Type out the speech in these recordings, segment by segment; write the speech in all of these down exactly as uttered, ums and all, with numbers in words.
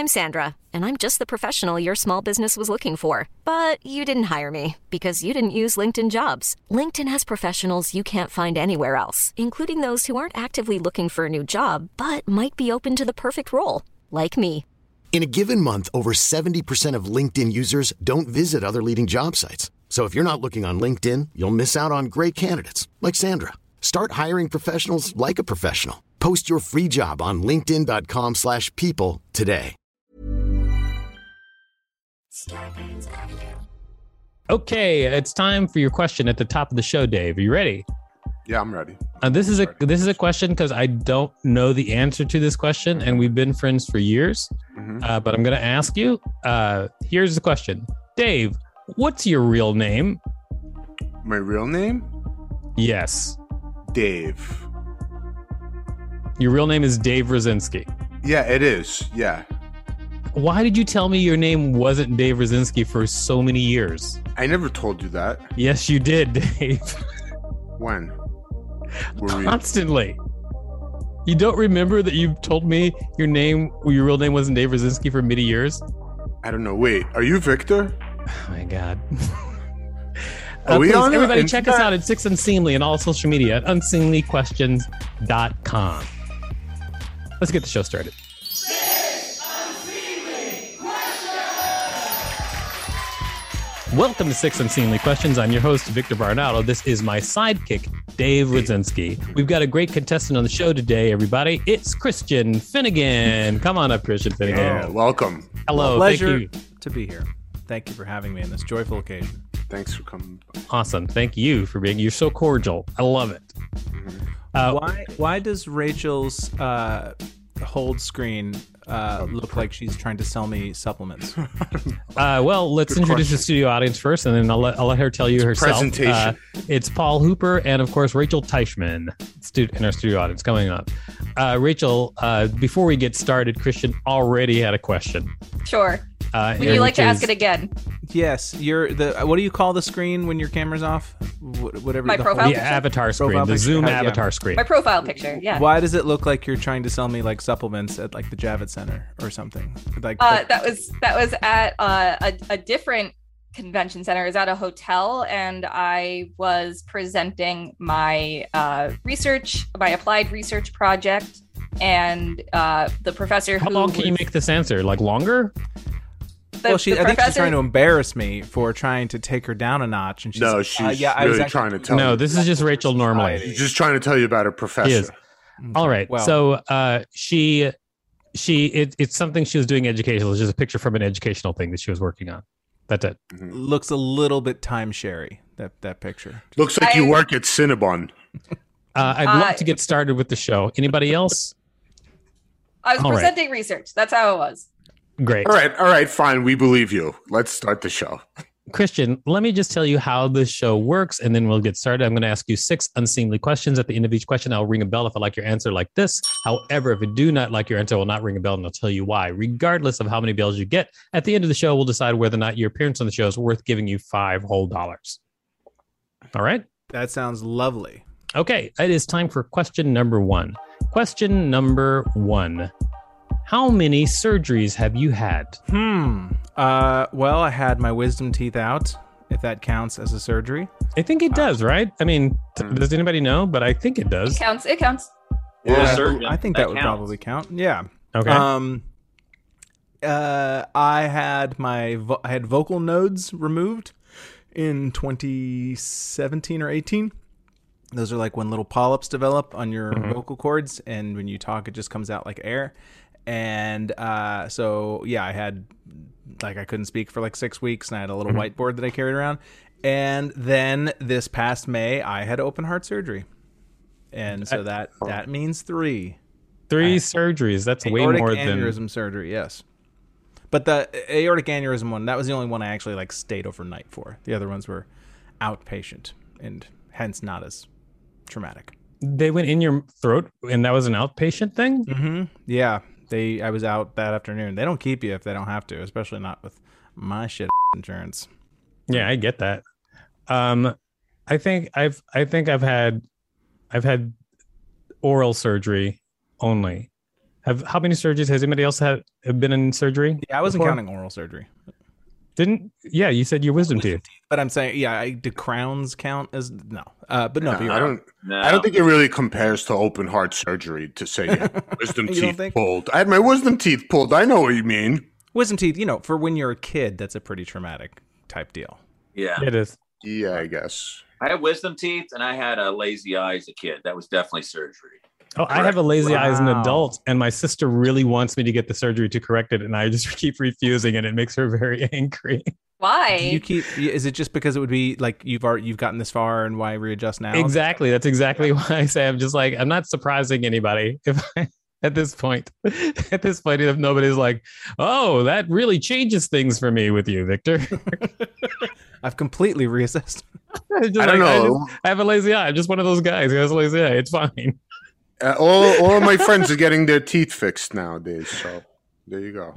I'm Sandra, and I'm just the professional your small business was looking for. But you didn't hire me because you didn't use LinkedIn Jobs. LinkedIn has professionals you can't find anywhere else, including those who aren't actively looking for a new job, but might be open to the perfect role, like me. In a given month, over seventy percent of LinkedIn users don't visit other leading job sites. So if you're not looking on LinkedIn, you'll miss out on great candidates like Sandra. Start hiring professionals like a professional. Post your free job on linkedin dot com slash people today. Okay, it's time for your question at the top of the show, Dave. Are you ready? Yeah, I'm ready. Uh, this I'm is a ready. this is a question because I don't know the answer to this question, and we've been friends for years. Mhm. Uh, but I'm going to ask you. Uh, here's the question, Dave. What's your real name? My real name? Yes, Dave. your real name is Dave Rosinski. Yeah, it is. Yeah. Why did you tell me your name wasn't Dave Rosinski for so many years? I never told you that. Yes, you did, Dave. When? Were we- Constantly. You don't remember that you told me your name, your real name wasn't Dave Rosinski for many years? I don't know. Wait, are you Victor? Oh my God. Are Uh, we please, on the everybody check us internet? out at Six Unseemly and all social media at unseemly questions dot com. Let's get the show started. Welcome to Six Unseemly Questions. I'm your host, Victor Varnado. This is my sidekick, Dave Rosinski. We've got a great contestant on the show today, everybody. It's Christian Finnegan. Come on up, Christian Finnegan. Yeah, welcome. Hello. Pleasure Thank you. to be here. Thank you for having me in this joyful occasion. Thanks for coming. Awesome. Thank you for being, you're so cordial. I love it. Uh, Why why does Rachel's uh, hold screen uh, look like she's trying to sell me supplements? Uh, well, let's Good introduce question. the studio audience first, and then I'll let, I'll let her tell you herself. presentation. Uh, it's Paul Hooper and, of course, Rachel Teichman stu- in our studio audience coming up. Uh, Rachel, uh, before we get started, Christian already had a question. Sure. Uh, Would you like which to ask is- it again? Yes, you're the. What do you call the screen when your camera's off? Wh- Whatever. My the profile whole- The picture? avatar screen, Profile the picture. Zoom Uh, yeah. avatar screen. My profile picture, yeah. Why does it look like you're trying to sell me like supplements at like the Javits Center or something? Like, Uh, like- that was that was at uh, a a different convention center. It was at a hotel, and I was presenting my uh, research, my applied research project, and uh, the professor. How who long can you was- make this answer? Like longer? The, well, she. the I think she's professor- trying to embarrass me for trying to take her down a notch, and she's No, like, she's uh, yeah, I was really actually trying to tell No, you. this is just Rachel normally. She's just trying to tell you about her professor. He is. All right. Well- So uh, she, she, it, it's something she was doing educational. It's just a picture from an educational thing that she was working on. That's it. looks a little bit timeshare-y, that that picture. Looks like you I- work at Cinnabon. Uh, I'd Uh, love to get started with the show. Anybody else? I was All right. presenting research. That's how it was. Great. All right, all right, fine. We believe you. Let's start the show. Christian, let me just tell you how this show works, and then we'll get started. I'm going to ask you six unseemly questions. At the end of each question, I'll ring a bell if I like your answer like this. However, if I do not like your answer, I will not ring a bell, and I'll tell you why. Regardless of how many bells you get, at the end of the show, we'll decide whether or not your appearance on the show is worth giving you five whole dollars. All right? That sounds lovely. Okay, it is time for question number one. Question number one. How many surgeries have you had? Hmm. Uh. Well, I had my wisdom teeth out, if that counts as a surgery. I think it does, right? I mean, t- does anybody know? But I think it It does. counts. It counts. Yeah. surgeon. I think that, That would counts. probably count. Yeah. Okay. Um. Uh. I had my vo- I had vocal nodes removed in twenty seventeen or eighteen. Those are like when little polyps develop on your vocal cords, and when you talk, it just comes out like air. And uh, so, yeah, I had, like, I couldn't speak for like six weeks, and I had a little whiteboard that I carried around. And then this past May, I had open heart surgery. And so that that means three. Three surgeries. That's way Aortic more than. aneurysm surgery, yes. But the aortic aneurysm one, that was the only one I actually, like, stayed overnight for. The other ones were outpatient, and hence not as traumatic. They went in your throat, and that was an outpatient thing. Mm-hmm. Yeah. They, I was out that afternoon. They don't keep you if they don't have to, especially not with my shit insurance. Yeah, I get that. Um, I think I've, I think I've had, I've had oral surgery only, Have how many surgeries has anybody else had have been in surgery? Yeah, I wasn't before? counting oral surgery. Didn't? Yeah, you said your wisdom teeth. But I'm saying, yeah, I, do crowns count as no? Uh, but no, Yeah, but you're I right. don't. No. I don't think it really compares to open heart surgery to say you had wisdom You don't teeth think? pulled. I had my wisdom teeth pulled. I know what you mean. Wisdom teeth, you know, for when you're a kid, that's a pretty traumatic type deal. Yeah. It is. Yeah, I guess. I had wisdom teeth and I had a lazy eye as a kid. That was definitely surgery. Oh, I have a lazy eye as an Wow. adult, and my sister really wants me to get the surgery to correct it, and I just keep refusing, and it makes her very angry. Why? Do you keep? Is it just because it would be like you've already you've gotten this far and why readjust now? Exactly. That's exactly why I say I'm just like I'm not surprising anybody if I, at this point. At this point, if nobody's like, "Oh, that really changes things for me with you, Victor." I've completely reassessed. It's just I don't like, know. just- I have a lazy eye. I'm just one of those guys who has a lazy eye. It's fine. Uh, all all of my friends are getting their teeth fixed nowadays. So there you go.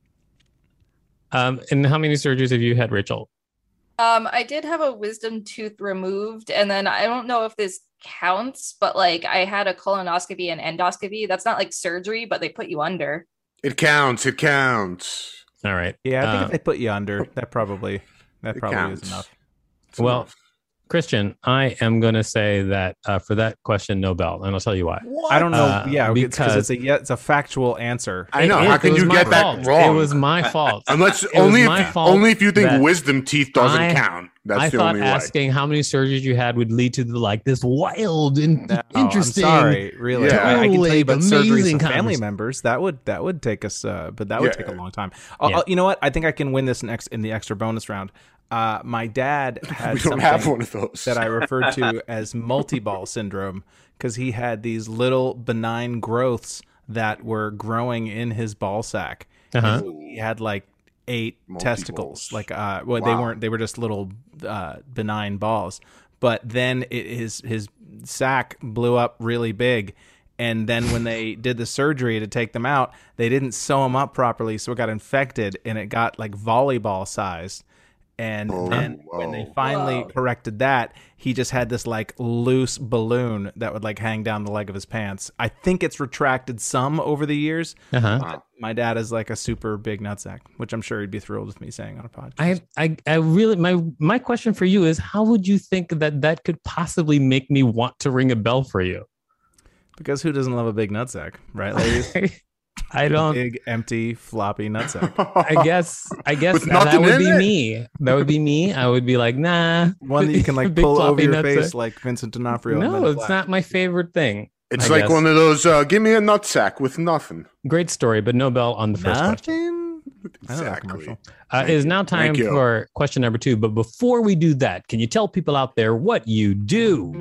Um, and how many surgeries have you had, Rachel? Um, I did have a wisdom tooth removed, and then I don't know if this counts, but like I had a colonoscopy and endoscopy. That's not like surgery, but they put you under. It counts. It counts. All right. Yeah, I think Uh, if they put you under, that probably that It probably counts. is enough. It's Well, enough. Christian, I am going to say that uh, for that question, no bell, and I'll tell you why. I don't know. Uh, yeah, because because- it's a yeah, it's a factual answer. I know. It How is. can It was you my get that fault. wrong? It was my fault. Unless It only was if, my fault only if you think that wisdom teeth doesn't I- count. That's I the thought only way. asking how many surgeries you had would lead to the, like this wild and No, interesting. I'm sorry, really. Yeah. I, I can tell you about Totally surgeries amazing of family conversation. members. That would that would take us, uh, but that would Yeah. take a long time. I'll, Yeah. I'll- you know what? I think I can win this next in the extra bonus round. Uh, my dad had We don't something have one of those. that I referred to as multi-ball syndrome because he had these little benign growths that were growing in his ball sack. Uh-huh. He had like eight Multi-balls. testicles. Like, uh, well, they Wow. weren't. They were just little uh, benign balls. But then it, his his sack blew up really big. And then when they did the surgery to take them out, they didn't sew them up properly, so it got infected and it got like volleyball sized. And Oh, then when they whoa. finally Whoa. corrected that, he just had this like loose balloon that would like hang down the leg of his pants. I think it's retracted some over the years. Uh-huh. My dad is like a super big nutsack, which I'm sure he'd be thrilled with me saying on a podcast. I, I, I really, my, my question for you is, how would you think that that could possibly make me want to ring a bell for you? Because who doesn't love a big nutsack, right, ladies? I don't. Big, empty, floppy nutsack. I guess. I guess With that, that nothing would in be it? me. That would be me. I would be like, nah. One that you can like Big pull over floppy your nutsack. face like Vincent D'Onofrio. in Men No, in it's Black. not my favorite thing. It's I like guess. one of those. Uh, give me a nutsack with nothing. Great story, but no bell on the first question. Nothing. I know that Exactly. commercial. Uh, it is now time Thank you. for question number two. But before we do that, can you tell people out there what you do?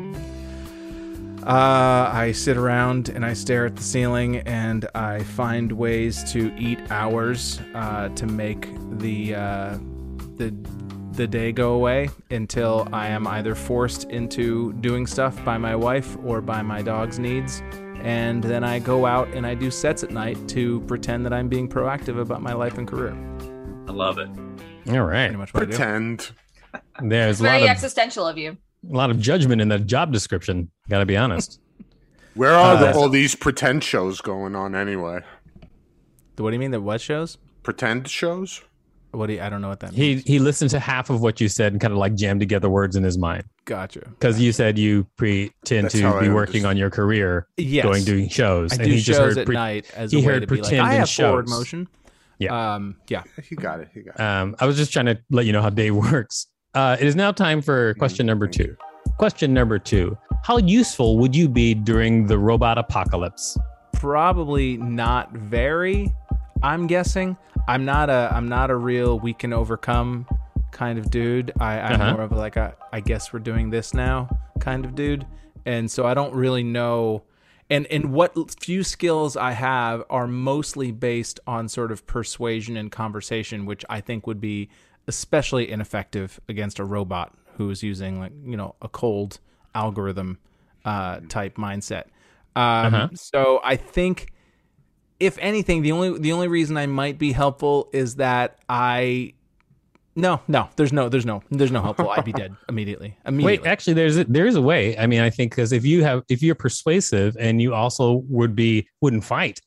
Uh, I sit around and I stare at the ceiling and I find ways to eat hours uh, to make the uh, the the day go away until I am either forced into doing stuff by my wife or by my dog's needs. And then I go out and I do sets at night to pretend that I'm being proactive about my life and career. I love it. All right. Pretty much what I do. Pretend. There's a Very lot of existential of you. a lot of judgment in that job description. Got to be honest. Where are the, Uh, all these pretend shows going on anyway? What do you mean? The what shows? Pretend shows? What do you, I don't know what that He means. he listened to half of what you said and kind of like jammed together words in his mind Gotcha. because you said you pretend That's to how be I working understand. on your career, Yes. going doing shows. I and do he just shows heard at pre- night as he a way heard to be like, pretend I in have forward shows. motion. Yeah. Um, yeah. He got it. He got it. Um, I was just trying to let you know how Dave works. Uh, it is now time for question number Thank two. Question number two. How useful would you be during the robot apocalypse? Probably not very, I'm guessing. I'm not a I'm not a real we can overcome kind of dude. I, I'm Uh-huh. more of a, like a I guess we're doing this now kind of dude. And so I don't really know and and what few skills I have are mostly based on sort of persuasion and conversation, which I think would be especially ineffective against a robot who is using like, you know, a cold algorithm uh, type mindset. Um, Uh-huh. So I think, if anything, the only the only reason I might be helpful is that I, no, no, there's no, there's no, there's no helpful. I'd be dead immediately. Immediately. Wait, actually, there's a, there is a way. I mean, I think because if you have if you're persuasive and you also would be wouldn't fight,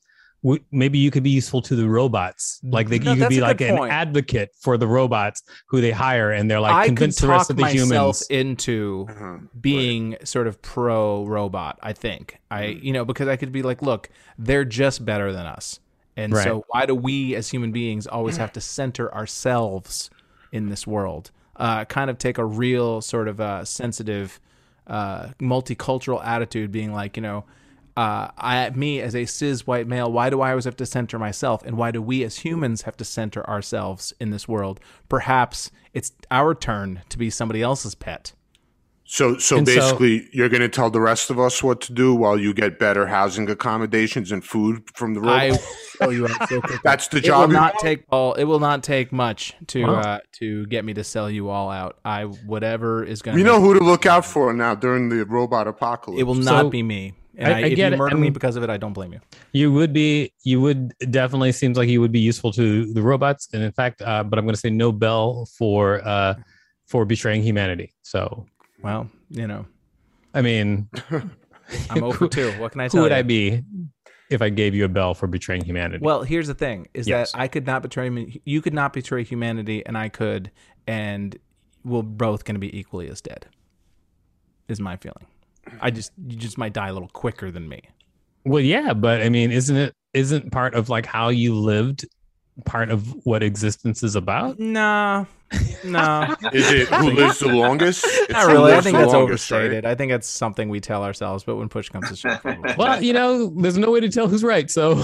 w- maybe you could be useful to the robots. Like they, No, you could that's be a like good an point. advocate for the robots who they hire, and they're like I could convince the rest talk of the myself humans. into Uh-huh. being sort of pro robot. I think I, you know, because I could be like, look, they're just better than us, and Right. so why do we as human beings always have to center ourselves in this world? Uh, kind of take a real sort of uh, sensitive, uh, multicultural attitude, being like, you know. Uh, I, me as a cis white male, why do I always have to center myself? And why do we as humans have to center ourselves in this world? Perhaps it's our turn to be somebody else's pet. So, so And so- basically, you're going to tell the rest of us what to do while you get better housing accommodations and food from the I road. will show you out so quickly. That's the It job. will you not want? take Paul. It will not take much to Wow. uh, to get me to sell you all out. I whatever is going. You know who to look out for now during the robot apocalypse. It will not So, be me. And I- I, I if get you it. murder I me mean- because of it, I don't blame you. You would be, you would definitely seems like you would be useful to the robots, and in fact, uh, but I'm going to say no bell for uh, for betraying humanity. So, Well, you know, I mean, I'm over two. What can I who tell would you? I be if I gave you a bell for betraying humanity? Well, here's the thing: is Yes. that I could not betray me. You could not betray humanity, and I could, and we're both going to be equally as dead. Is my feeling. I just you just might die a little quicker than me. Well, yeah, but I mean, isn't it isn't part of like how you lived part of what existence is about? No, no, Is it who lives the longest? It's not who really. I lives think the that's longest, right? overstated. I think that's something we tell ourselves, but when push comes to shove, probably. Well, you know, there's no way to tell who's right, so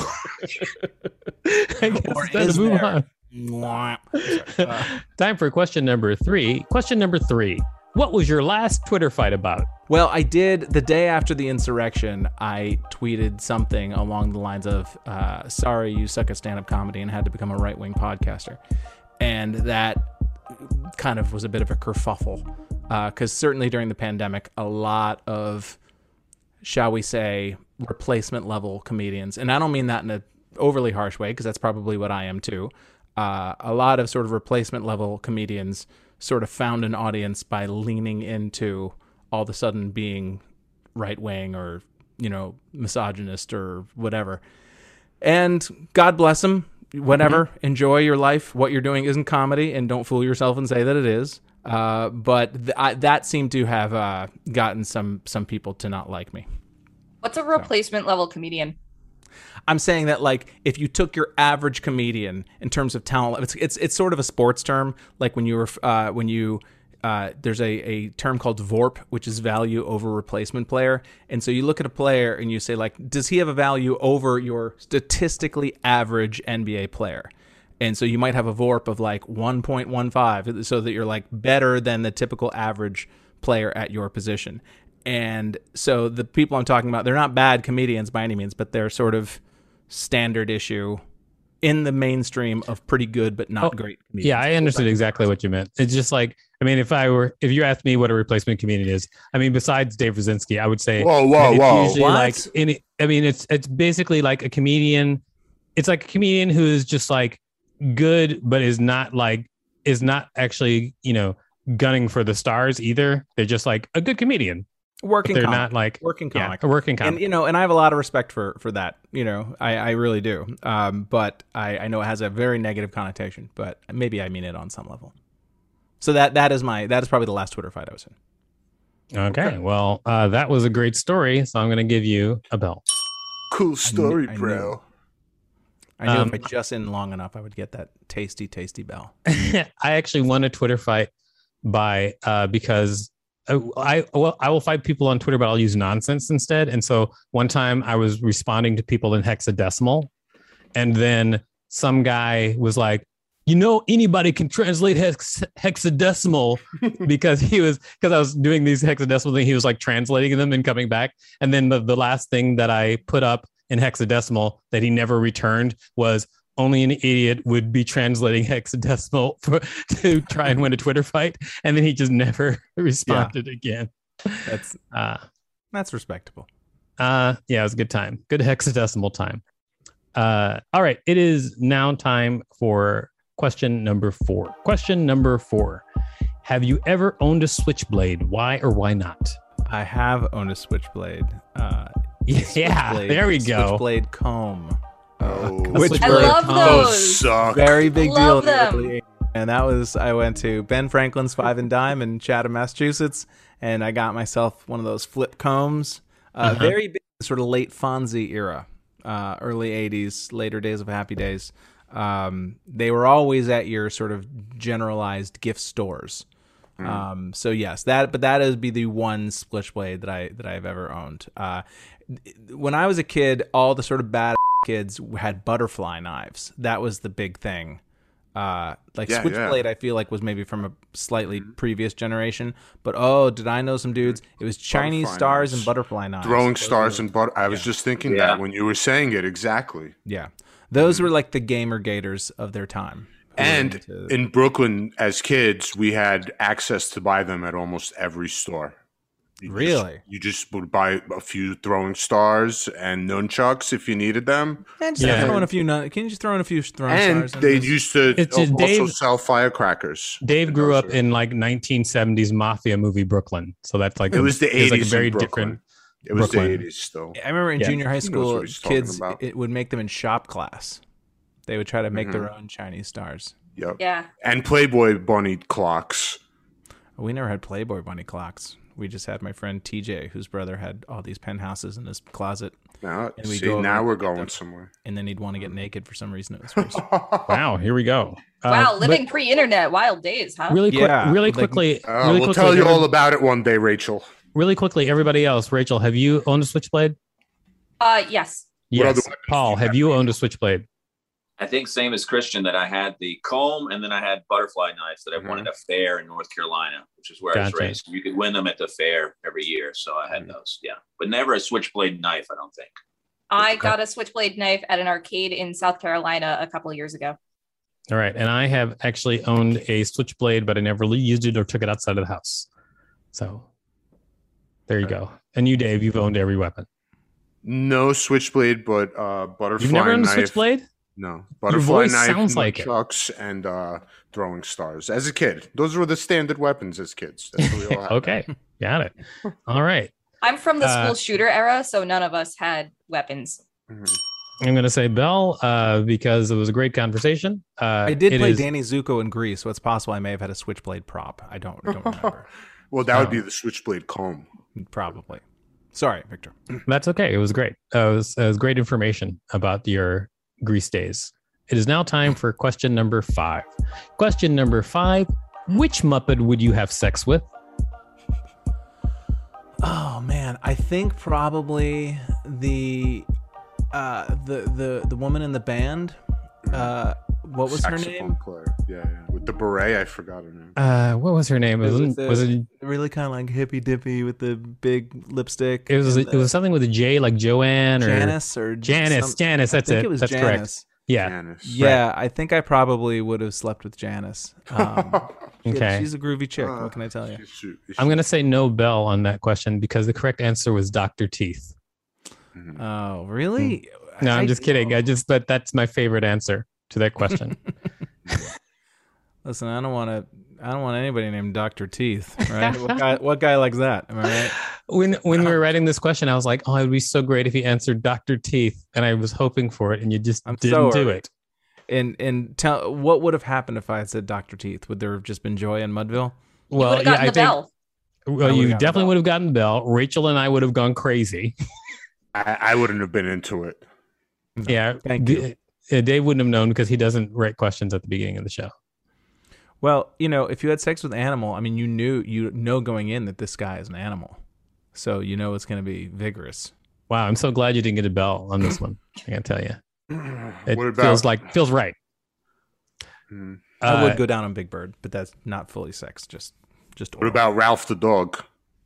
I guess Or it's time is to move there? on. Mwah. Sorry. Uh, Time for question number three. Question number three. What was your last Twitter fight about? Well, I did the day after the insurrection. I tweeted something along the lines of, uh, "Sorry, you suck at stand-up comedy," and had to become a right-wing podcaster. And that kind of was a bit of a kerfuffle, because certainly during the pandemic, a lot of, shall we say, replacement-level comedians, and I don't mean that in an overly harsh way, because that's probably what I am too. Uh, a lot of sort of replacement-level comedians sort of found an audience by leaning into all of a sudden being right-wing or, you know, misogynist or whatever. And God bless them. Whatever. Mm-hmm. Enjoy your life. What you're doing isn't comedy, and don't fool yourself and say that it is. Uh, but th- I, that seemed to have uh, gotten some some people to not like me. What's a replacement level comedian? I'm saying that, like, if you took your average comedian in terms of talent, it's it's it's sort of a sports term. Like when you were uh, when you uh, there's a, a term called V O R P, which is value over replacement player. And so you look at a player and you say, like, does he have a value over your statistically average N B A player? And so you might have a V O R P of like one point one five, so that you're like better than the typical average player at your position. And so the people I'm talking about, they're not bad comedians by any means, but they're sort of standard issue in the mainstream of pretty good but not Oh, great comedians. Yeah, I understood exactly what you meant. It's just like, I mean, if I were, if you asked me what a replacement comedian is, I mean, besides Dave Rosinski, I would say, Whoa, whoa, it's whoa. usually What? like any, I mean, it's it's basically like a comedian. It's like a comedian who is just like good, but is not like is not actually, you know, gunning for the stars either. They're just like a good comedian. Working They're comic. not like Working yeah, comic. a working comic. And, you know, and I have a lot of respect for, for that, you know, I, I really do. Um, but I, I know it has a very negative connotation, but maybe I mean it on some level. So that that is my, that is probably the last Twitter fight I was in. Okay, well, uh, that was a great story, so I'm going to give you a bell. Cool story, I knew- bro. I knew Um, if I just in long enough, I would get that tasty, tasty bell. I actually won a Twitter fight by uh, because I, I well I will fight people on Twitter, but I'll use nonsense instead. And so one time I was responding to people in hexadecimal, and then some guy was like, "You know, anybody can translate hex, hexadecimal," because he was because I was doing these hexadecimal things. He was like translating them and coming back. And then the, the last thing that I put up in hexadecimal that he never returned was, "Only an idiot would be translating hexadecimal for, to try and win a Twitter fight." And then he just never responded again. That's Uh, that's respectable. uh, yeah, it was a good time. Good hexadecimal time. Uh, all right. It is now time for question number four. Question number four. Have you ever owned a Switchblade? Why or why not? I have owned a Switchblade. Uh, Yeah, Switchblade- there we go. Switchblade comb. Oh, which I were love those those. suck. very big deal Love in the them. early eighties. And that was, I went to Ben Franklin's Five and Dime in Chatham, Massachusetts, and I got myself one of those flip combs. Uh, Uh-huh. Very big, sort of late Fonzie era, uh, early eighties, later days of Happy Days. Um, they were always at your sort of generalized gift stores. Um, so yes, that, but that would be the one Switchblade that I, that I've ever owned. Uh, when I was a kid, all the sort of bad kids had butterfly knives. That was the big thing. Uh, like Yeah, Switchblade, yeah. I feel like was maybe from a slightly previous generation. But oh, did I know some dudes? It was Chinese Butterfly stars knives. and butterfly knives. Throwing Those stars were- and butter. I was just thinking Yeah. that when you were saying it exactly. yeah, those were like the gamer gators of their time. Who were And into- in Brooklyn, as kids, we had access to buy them at almost every store. You just- Really? you just would buy a few throwing stars and nunchucks if you needed them. Man, just Yeah. throw in a few. nun- Can you just throw in a few throwing And stars? in they this? used to It's al- just also Dave- sell firecrackers. Dave grew Those up are- in like nineteen seventies mafia movie Brooklyn, so that's like It was the it's like a eighties very in Brooklyn. different. It was Brooklyn. the eighties still. I remember in Yeah. junior high He knows school, what he's talking kids about. it would make them in shop class. They would try to make Mm-hmm. their own Chinese stars. Yep. Yeah. And Playboy bunny clocks. We never had Playboy bunny clocks. We just had my friend T J, whose brother had all these penthouses in his closet, Now, And we see, go over now and we're get going them. somewhere. and then he'd want to get naked for some reason. It was very Wow, here we go. Uh, Wow, but living pre-internet, wild days, huh? really quick, Yeah, really like- quickly, Uh, really we'll quickly, tell you every- all about it one day, Rachel. really quickly. Everybody else, Rachel, have you owned a Switchblade? Uh, yes. What other Yes. weapons Paul, do you have have, you Rachel? owned a Switchblade? I think same as Christian that I had the comb and then I had butterfly knives that I won at a fair in North Carolina, which is where I was Gotcha. raised. You could win them at the fair every year. So I had those. Yeah. But never a switchblade knife, I don't think. I got a switchblade knife at an arcade in South Carolina a couple years ago. All right, and I have actually owned a Switchblade, but I never really used it or took it outside of the house. So there you go. And you, Dave, you've owned every weapon. No switchblade, but uh, butterfly You've never owned a knife. Switchblade? No, butterfly voice knife, sounds like it. nunchucks, and uh, throwing stars. As a kid, those were the standard weapons as kids. That's what we all had. Okay, got it. All right. I'm from the Uh, school shooter era, so none of us had weapons. Mhm. I'm going to say Bell uh, because it was a great conversation. Uh, I did it play is- Danny Zuko in Greece, so it's possible I may have had a switchblade prop. I don't, don't remember. Well, that would Oh. be the switchblade comb. Probably. Sorry, Victor. That's okay. It was great. Uh, it, was, it was great information about your Greece days. It is now time for question number five. Question number five. Which Muppet would you have sex with? Oh man, I think probably the uh, the the the woman in the band. Uh, what was her Saxophone name? player. Yeah, yeah. With the beret, I forgot her name. Uh, what was her name? It It was, was it was the- it? Really kind of like hippy dippy with the big lipstick. It was and it was something with a J, like Joanne or Janice or Janice. some- Janice. That's I think it. it was That's Janice. correct. Yeah. Janice. Yeah, I think I probably would have slept with Janice. Um, she- Okay. she's a groovy chick. Uh, What can I tell you? She- she- I'm gonna say no Bell on that question because the correct answer was Doctor Teeth. Oh, really? No, I'm I- just kidding. I just but that's my favorite answer to that question. Listen, I don't want to. I don't want anybody named Doctor Teeth, right? what, guy, what guy likes that? Am I right? when when we were writing this question, I was like, oh, it would be so great if he answered Doctor Teeth, and I was hoping for it, and you just I'm didn't so do early. it. And and tell what would have happened if I had said Doctor Teeth? Would there have just been joy in Mudville? You Well, would have yeah, gotten I the think bell. well, I you would've gotten the definitely bell. would have gotten the bell. Rachel and I would have gone crazy. I, I wouldn't have been into it. yeah, Thank D- uh, Dave wouldn't have known because he doesn't write questions at the beginning of the show. Well, you know, if you had sex with an animal, I mean, you knew you know going in that this guy is an animal, so you know it's going to be vigorous. Wow, I'm so glad you didn't get a bell on this one. I gotta tell you, it What about- feels like feels right. Hmm. I Uh, would go down on Big Bird, but that's not fully sex. Just just. What oral. about Ralph the dog?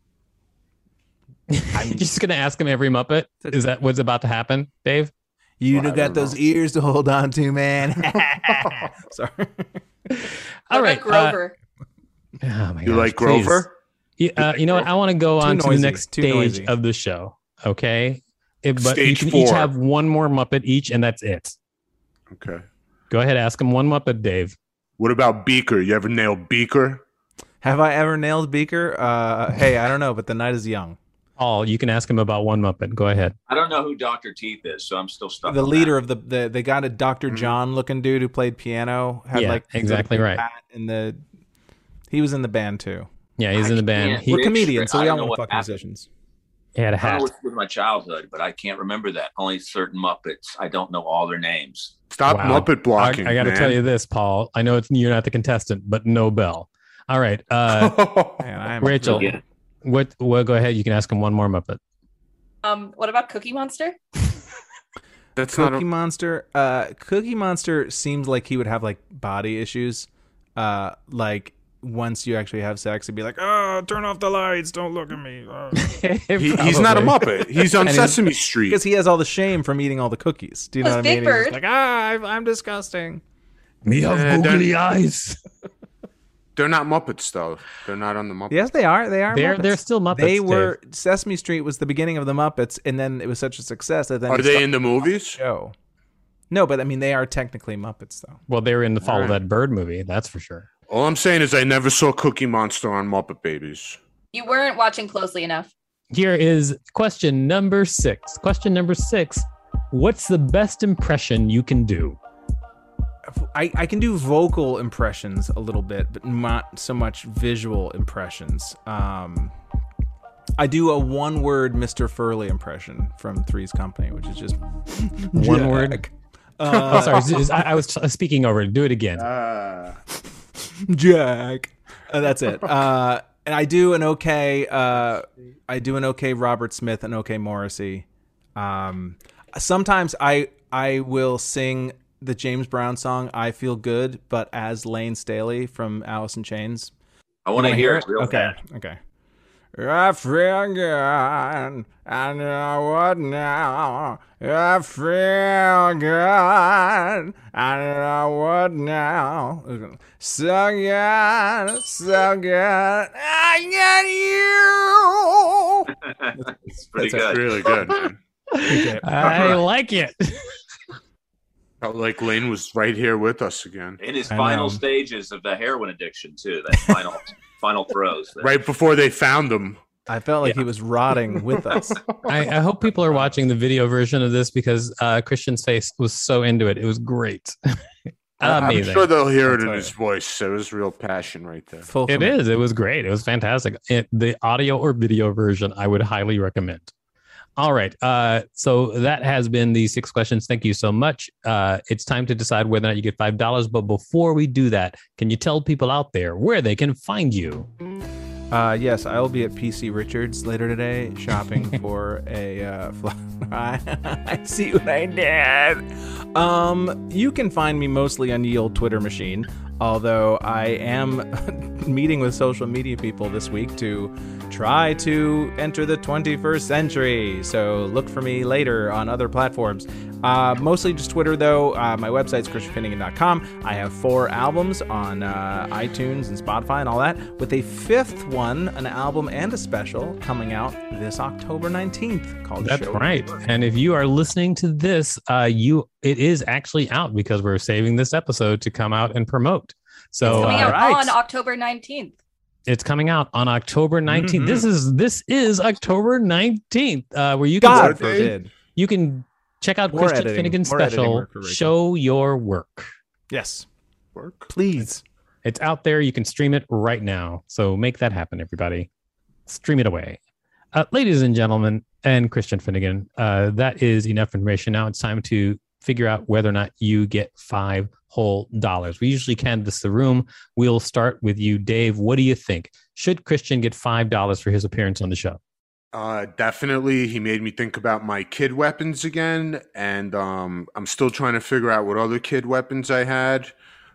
You're just gonna ask him every Muppet? Is that what's about to happen, Dave? You Well, I got don't those know. ears to hold on to, man. Sorry. All What right, about Grover? Uh, oh my You gosh, like please. Grover? Yeah, uh, you know what? I want to go Too on to the noisy, next too stage noisy. of the show. Okay, It- but Stage you can each four. have one more Muppet each, and that's it. Okay. Go ahead, ask him one Muppet, Dave. What about Beaker? You ever nail Beaker? Have I ever nailed Beaker? Uh, hey, I don't know, but the night is young. Paul, you can ask him about one Muppet. Go ahead. I don't know who Doctor Teeth is, so I'm still stuck. The on leader that. of the, the they got a Doctor Mhm. John looking dude who played piano. Had Yeah, like exactly right. In the he was in the band too. Yeah, he's I in the band. can't- He, We're Rich, comedians, so I we don't all know want to what fuck happened. musicians. he had a I don't hat. know what's with my childhood, but I can't remember that. Only certain Muppets. I don't know all their names. Stop Wow. Muppet blocking. I, I got to man. tell you this, Paul. I know it's, you're not the contestant, but no bell. All right. Uh, Man, I am Rachel, Yeah. what? Well, go ahead. You can ask him one more Muppet. Um, what about Cookie Monster? That's not. Cookie A, Monster. Uh, Cookie Monster seems like he would have like body issues. Uh, like once you actually have sex, he'd be like, "Oh, turn off the lights! Don't look at me." Oh. he, he's not a Muppet. He's on And he's- Sesame Street. Because he has all the shame from eating all the cookies. Do you know Was what I mean? Big He's just Bird. like, ah, I'm- I'm disgusting. Me have Uh, googly eyes. They're not Muppets though. They're not on the Muppets. Yes, they are. They are. They're Muppets. they're still Muppets. They Dave. were Sesame Street was the beginning of the Muppets, and then it was such a success that then Are he they started in the movies? a show. No, but I mean they are technically Muppets though. Well, they were in the Follow Alright. That Bird movie. That's for sure. All I'm saying is I never saw Cookie Monster on Muppet Babies. You weren't watching closely enough. Here is question number six. Question number six. What's the best impression you can do? I, I can do vocal impressions a little bit, but not so much visual impressions. Um, I do a one-word Mister Furley impression from Three's Company, which is just One Jack. word. Uh, Oh, sorry. is- is- I, I was t- speaking over it. Do it again. Ah. Jack. Uh, that's it. Uh, and I do an okay. Uh, I do an okay Robert Smith and okay Morrissey. Um, sometimes I I will sing the James Brown song "I Feel Good," but as Lane Staley from Alice in Chains. I want to Wanna hear it real Okay. bad. Okay. I feel good. I know what now. I feel good. I know what now. So good, so good. I got you. It's pretty That's good. Really good, man. Okay. I like it. Felt like Lane was right here with us again. In his I final know. stages of the heroin addiction, too. That final final throws. Right before they found him. I felt like he was rotting with us. I, I hope people are watching the video version of this because uh, Christian's face was so into it. It was great. I'm Amazing. sure they'll hear I'll it in tell his voice. There was real passion right there. Full It is. It was great. It was fantastic. It, the audio or video version, I would highly recommend. All right. Uh, so that has been the six questions. Thank you so much. Uh, it's time to decide whether or not you get five dollars. But before we do that, can you tell people out there where they can find you? Uh, yes, I will be at P C Richards later today shopping for a. Uh, fl- I see what I did. Um, you can find me mostly on the old Twitter machine, although I am meeting with social media people this week to try to enter the twenty-first century. So look for me later on other platforms. Uh, mostly just Twitter, though. Uh, my website's christian finnegan dot com. I have four albums on uh, iTunes and Spotify and all that, with a fifth one, an album and a special, coming out this October nineteenth called That's Show. right. And if you are listening to this, uh, you it is actually out because we're saving this episode to come out and promote. So Coming uh, out right. on October nineteenth. it's coming out on October nineteenth. Mhm. This is this is October nineteenth, uh, where you can God Birthday? forbid. you can check out More Christian editing. Finnegan's More editing special, work for Rachel. Show Your Work. Yes, Work. please. It's out there. You can stream it right now. So make that happen, everybody. Stream it away. Uh, ladies and gentlemen, and Christian Finnegan, uh, that is enough information. Now it's time to figure out whether or not you get five whole dollars. We usually canvass the room. We'll start with you, Dave. What do you think? Should Christian get five dollars for his appearance on the show? Uh, definitely. He made me think about my kid weapons again. And um, I'm still trying to figure out what other kid weapons I had.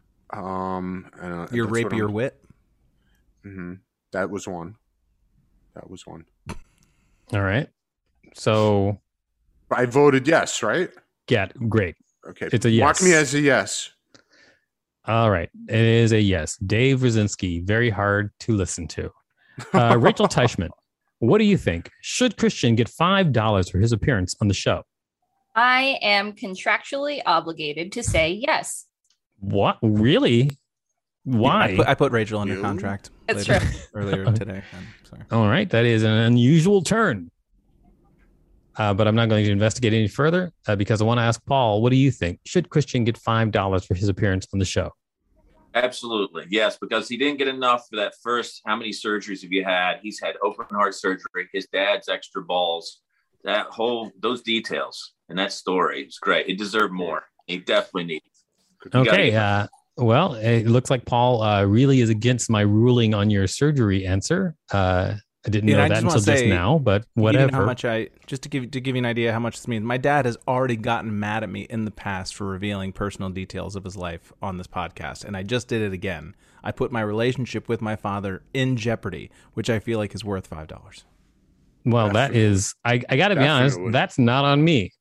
Um, and, uh, Your that's rape, what your I'm- wit. Mhm. That was one. That was one. All right. So, I voted yes, right? yeah, great. Okay. It's a Mark yes. me as a yes. All right. It is a yes. Dave Rosinski, very hard to listen to. Uh, Rachel Teichman, what do you think? Should Christian get five dollars for his appearance on the show? I am contractually obligated to say yes. What? Really? Why? I put, I put Rachel under You? contract It's later, true. earlier today. I'm sorry. All right, that is an unusual turn. Uh, but I'm not going to investigate any further uh, because I want to ask Paul, what do you think? Should Christian get five dollars for his appearance on the show? Absolutely. Yes, because he didn't get enough for that first, how many surgeries have you had? He's had open heart surgery, his dad's extra balls, that whole, those details and that story is great. It deserved more. He definitely needs. Okay. Uh, well, it looks like Paul uh, really is against my ruling on your surgery answer. Uh, I didn't Yeah, know I that just until wanna just say, now, but You know whatever. how much I just to give to give you an idea how much this means. My dad has already gotten mad at me in the past for revealing personal details of his life on this podcast, and I just did it again. I put my relationship with my father in jeopardy, which I feel like is worth five dollars. Well, that Definitely. is, I, I got to be honest, Definitely. that's not on me.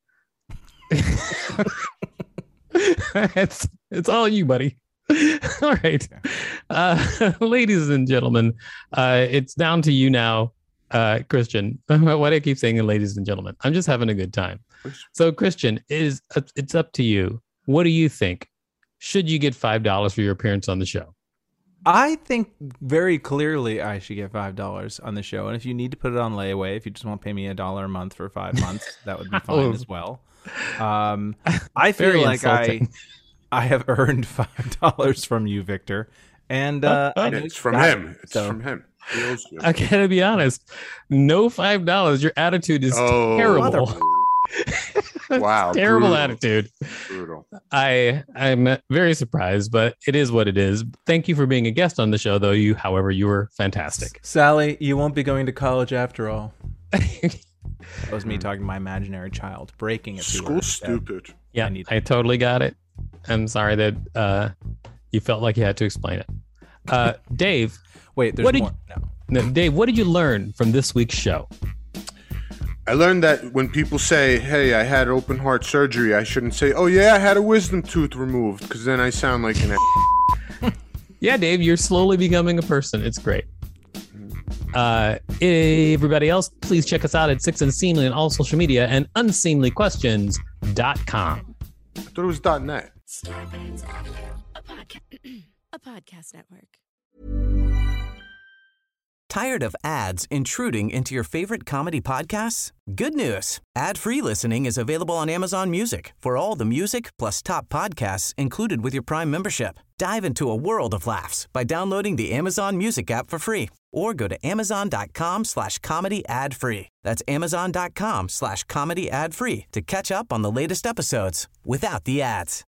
it's, it's all you, buddy. All right. Uh, ladies and gentlemen, uh, it's down to you now, uh, Christian. Why do I keep saying ladies and gentlemen? I'm just having a good time. So, Christian, it is it's up to you. What do you think? Should you get five dollars for your appearance on the show? I think very clearly I should get five dollars on the show, and if you need to put it on layaway, if you just want to pay me a dollar a month for five months, that would be fine Oh. as well. Um, I feel Very like I insulting. I have earned five dollars from you, Victor, and uh, I know It's you from got him. it, It's so- from him. He owes you. I gotta be honest. No five dollars. Your attitude is Oh, terrible. Wow, Terrible brutal. attitude. Brutal. I I'm very surprised, but it is what it is. Thank you for being a guest on the show, though. You, however, you were fantastic. Sally, you won't be going to college after all. That was me talking to my imaginary child, breaking it to her. School's stupid. Yeah, I need- I totally got it. I'm sorry that uh, you felt like you had to explain it. Uh, Dave, Wait, there's What did more. No. no, Dave, what did you learn from this week's show? I learned that when people say, "Hey, I had open heart surgery," I shouldn't say, "Oh yeah, I had a wisdom tooth removed," because then I sound like an. Yeah, Dave, you're slowly becoming a person. It's great. Uh, everybody else, please check us out at Six Unseemly on all social media and unseemly questions dot com. I thought it was .net. Starbane's Audio, a, podca- a podcast network. Tired of ads intruding into your favorite comedy podcasts? Good news. Ad-free listening is available on Amazon Music for all the music plus top podcasts included with your Prime membership. Dive into a world of laughs by downloading the Amazon Music app for free or go to amazon.com slash comedy ad free. That's amazon.com slash comedy ad free to catch up on the latest episodes without the ads.